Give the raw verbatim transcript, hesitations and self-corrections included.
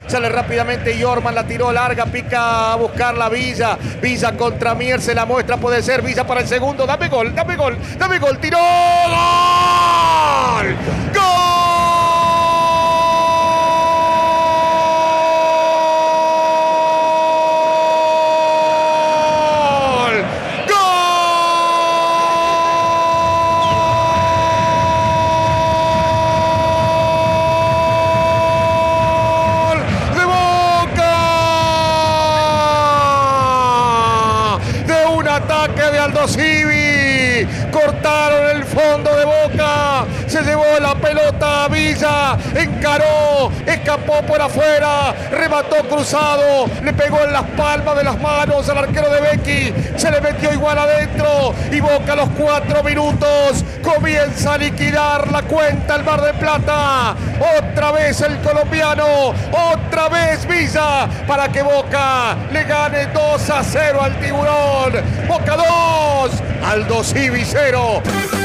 Sale rápidamente Yorman, la tiró larga, pica a buscar la Villa. Villa contra Mier, se la muestra, puede ser Villa para el segundo. Dame gol, dame gol, dame gol. Tiró. ¡Gol! ¡Gol! Ataque de Aldo Civi, cortaron el fondo de Boca, se llevó la pelota a Villa, encaró, escapó por afuera, remató cruzado, le pegó en las palmas de las manos al arquero de Becchi, se le metió igual adentro y Boca a los cuatro minutos comienza a liquidar la cuenta el Mar del Plata. Otra vez el colombiano, otra vez Villa para que Boca le gane dos a cero al Tiburón. Boca dos, Aldo Civi cero.